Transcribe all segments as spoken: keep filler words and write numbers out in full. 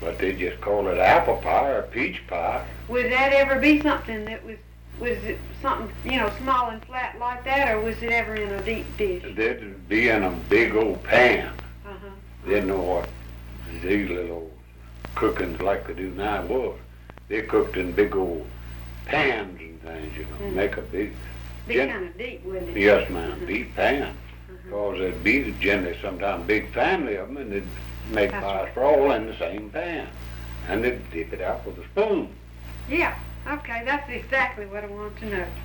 But they just call it apple pie or peach pie. Would that ever be something that was, was it something, you know, small and flat like that, or was it ever in a deep dish? They'd be in a big old pan. Uh-huh. They didn't know what these little cookings like they do now was. They cooked in big old pans and things, you know, Mm. make a big... Be Gen- kind of deep, wouldn't it? Yes, ma'am, Uh-huh. big pan. Uh-huh. Because there'd be generally sometimes big family of them, and they'd make That's pies right. for all in the same pan. And they'd dip it out with a spoon. Yeah, okay, that's exactly what I want to know.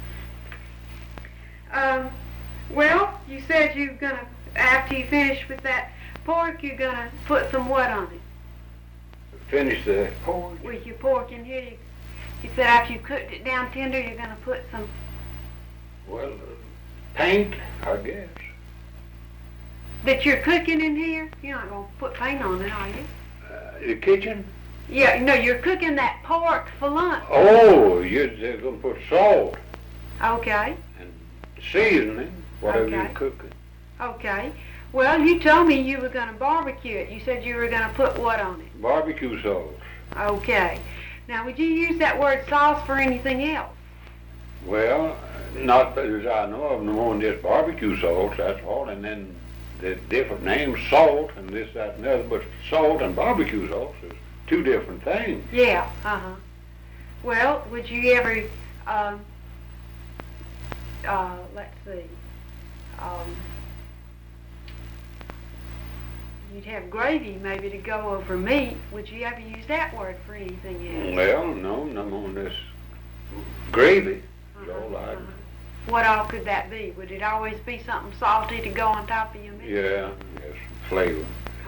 Um, well, you said you're gonna, after you finish with that pork, you're gonna put some what on it? Finish the pork. With your pork in here, you, you said after you cooked it down tender, you're gonna put some, Well, uh, paint, I guess. that you're cooking in here? You're not gonna put paint on it, are you? Uh, the kitchen? Yeah, no, you're cooking that pork for lunch. Oh, you're just gonna put salt Okay, and seasoning, whatever Okay. you're cooking. okay. Well, you told me you were gonna barbecue it. You said you were gonna put what on it? Barbecue sauce. Okay. Now, would you use that word sauce for anything else? Well, not as I know of, no more than just barbecue sauce, that's all. And then the different names, salt and this, that, and the other. But salt and barbecue sauce is two different things. Yeah, uh-huh. Well, would you ever, um, uh, let's see, um, you'd have gravy maybe to go over meat. Would you ever use that word for anything else? Well, no, no more than this gravy. Is Uh-huh, all I, uh-huh. What all could that be? Would it always be something salty to go on top of your meat? yeah, yes, flavor.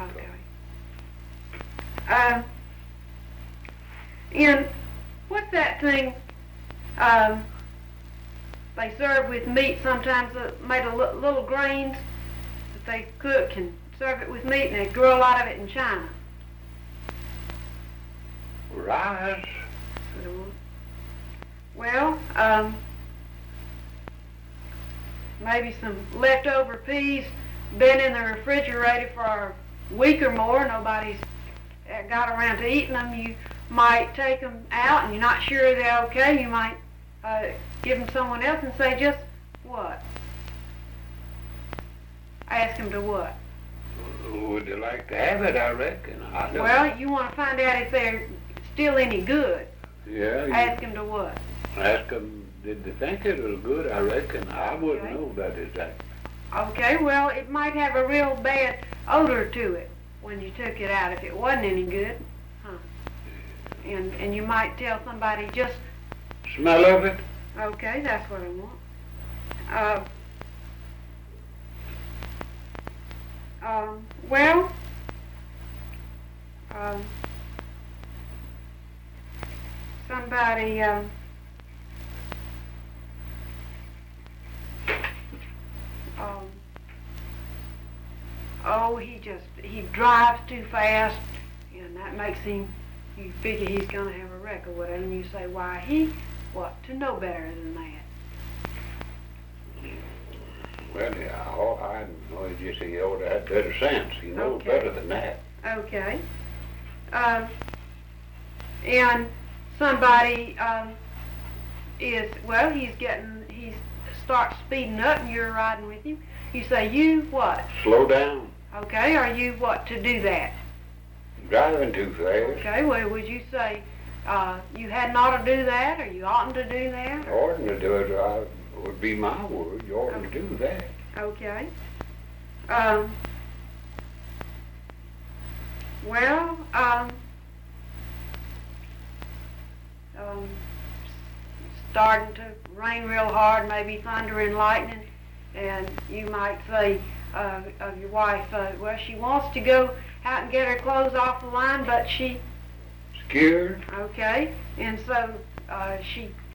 Okay. Um, and what's that thing um, they serve with meat sometimes, uh, made of li- little grains that they cook and serve it with meat, and they grow a lot of it in China? Rice. Well, um, maybe some leftover peas been in the refrigerator for a week or more. Nobody's uh, got around to eating them. You might take them out, and you're not sure they're okay. You might uh, give them someone else and say, just what? Ask them to what? Would they like to have it, I reckon. I don't. Well, you want to find out if they're still any good. yeah, you Ask them to what? ask them, did they think it was good, I reckon. I wouldn't Okay. know that is that. Okay, well, it might have a real bad odor to it when you took it out if it wasn't any good. Huh. And and you might tell somebody, just, Smell of it? okay, that's what I want. Uh, um, well, um, somebody, um, um, oh, he just, he drives too fast, and that makes him, you figure he's going to have a wreck or whatever, and you say, why, he, what, to know better than that. Well, yeah, all I know is just he ought to have better sense. He knows Okay. better than that. Okay. Um, and somebody um, is, well, he's getting, he starts speeding up and you're riding with him. You say, you what? Slow down. Okay, are you what to do that? Driving too fast. Okay, well, would you say uh, you hadn't ought to do that, or you oughtn't to do that? Or, Oughtn't to do it, I, would be my word. You ought to do that. okay. Um, well, um, um, starting to rain real hard, maybe thunder and lightning, and you might say uh, of your wife, uh, well, she wants to go out and get her clothes off the line, but she, Scared? okay, and so uh, she